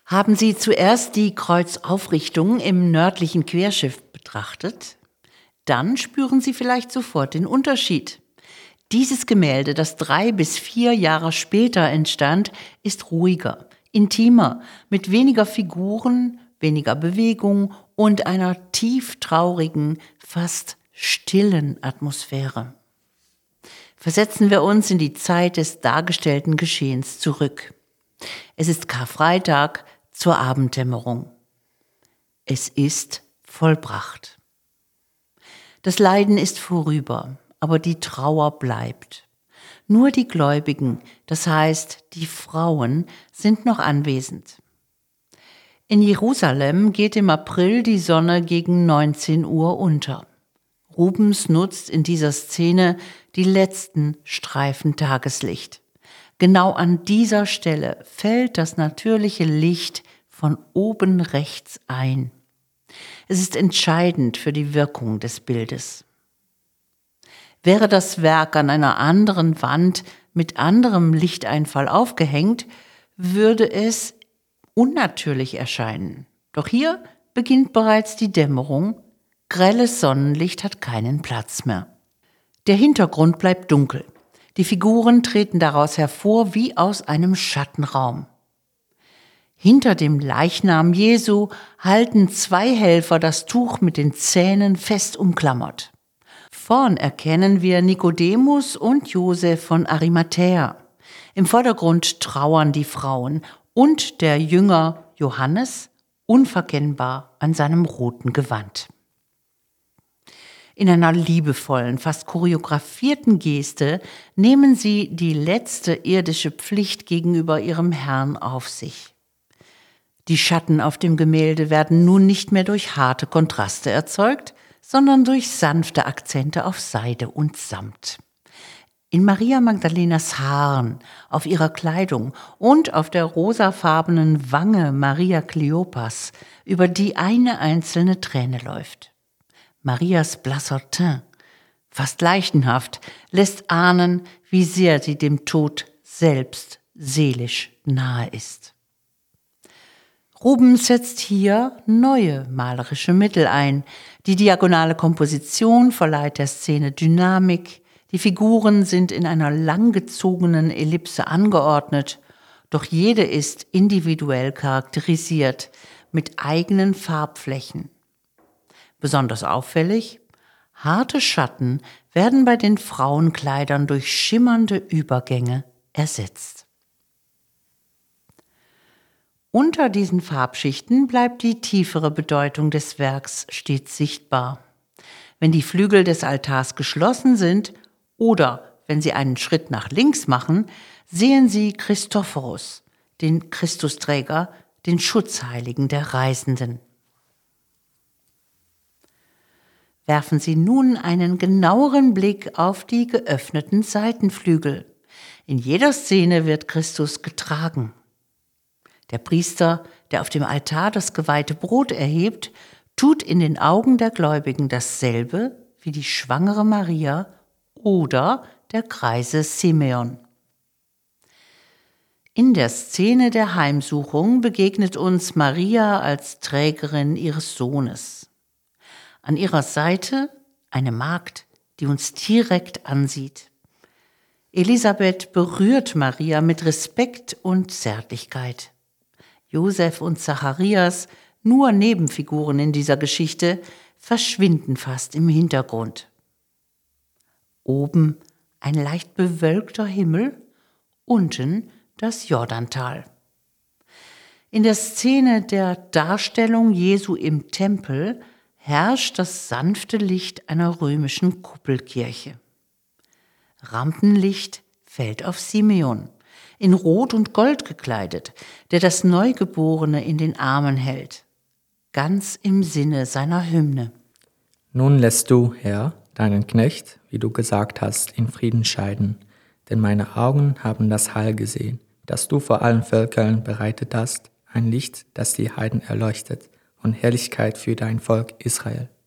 Haben Sie zuerst die Kreuzaufrichtung im nördlichen Querschiff betrachtet? Dann spüren Sie vielleicht sofort den Unterschied. Dieses Gemälde, das 3 bis 4 Jahre später entstand, ist ruhiger, intimer, mit weniger Figuren, weniger Bewegung und einer tief traurigen, fast stillen Atmosphäre. Versetzen wir uns in die Zeit des dargestellten Geschehens zurück. Es ist Karfreitag zur Abenddämmerung. Es ist vollbracht. Das Leiden ist vorüber, aber die Trauer bleibt. Nur die Gläubigen, das heißt die Frauen, sind noch anwesend. In Jerusalem geht im April die Sonne gegen 19 Uhr unter. Rubens nutzt in dieser Szene die letzten Streifen Tageslicht. Genau an dieser Stelle fällt das natürliche Licht von oben rechts ein. Es ist entscheidend für die Wirkung des Bildes. Wäre das Werk an einer anderen Wand mit anderem Lichteinfall aufgehängt, würde es unnatürlich erscheinen. Doch hier beginnt bereits die Dämmerung. Grelles Sonnenlicht hat keinen Platz mehr. Der Hintergrund bleibt dunkel. Die Figuren treten daraus hervor wie aus einem Schattenraum. Hinter dem Leichnam Jesu halten 2 Helfer das Tuch mit den Zähnen fest umklammert. Vorn erkennen wir Nikodemus und Josef von Arimathäa. Im Vordergrund trauern die Frauen und der Jünger Johannes unverkennbar an seinem roten Gewand. In einer liebevollen, fast choreografierten Geste nehmen sie die letzte irdische Pflicht gegenüber ihrem Herrn auf sich. Die Schatten auf dem Gemälde werden nun nicht mehr durch harte Kontraste erzeugt, sondern durch sanfte Akzente auf Seide und Samt. In Maria Magdalenas Haaren, auf ihrer Kleidung und auf der rosafarbenen Wange Maria Kleopas, über die eine einzelne Träne läuft. Marias blasser Teint, fast leichenhaft, lässt ahnen, wie sehr sie dem Tod selbst seelisch nahe ist. Rubens setzt hier neue malerische Mittel ein. Die diagonale Komposition verleiht der Szene Dynamik, die Figuren sind in einer langgezogenen Ellipse angeordnet, doch jede ist individuell charakterisiert, mit eigenen Farbflächen. Besonders auffällig: harte Schatten werden bei den Frauenkleidern durch schimmernde Übergänge ersetzt. Unter diesen Farbschichten bleibt die tiefere Bedeutung des Werks stets sichtbar. Wenn die Flügel des Altars geschlossen sind oder wenn Sie einen Schritt nach links machen, sehen Sie Christophorus, den Christusträger, den Schutzheiligen der Reisenden. Werfen Sie nun einen genaueren Blick auf die geöffneten Seitenflügel. In jeder Szene wird Christus getragen. Der Priester, der auf dem Altar das geweihte Brot erhebt, tut in den Augen der Gläubigen dasselbe wie die schwangere Maria oder der greise Simeon. In der Szene der Heimsuchung begegnet uns Maria als Trägerin ihres Sohnes. An ihrer Seite eine Magd, die uns direkt ansieht. Elisabeth berührt Maria mit Respekt und Zärtlichkeit. Josef und Zacharias, nur Nebenfiguren in dieser Geschichte, verschwinden fast im Hintergrund. Oben ein leicht bewölkter Himmel, unten das Jordantal. In der Szene der Darstellung Jesu im Tempel herrscht das sanfte Licht einer römischen Kuppelkirche. Rampenlicht fällt auf Simeon, in Rot und Gold gekleidet, der das Neugeborene in den Armen hält, ganz im Sinne seiner Hymne. Nun lässt du, Herr, deinen Knecht, wie du gesagt hast, in Frieden scheiden, denn meine Augen haben das Heil gesehen, das du vor allen Völkern bereitet hast, ein Licht, das die Heiden erleuchtet, und Herrlichkeit für dein Volk Israel.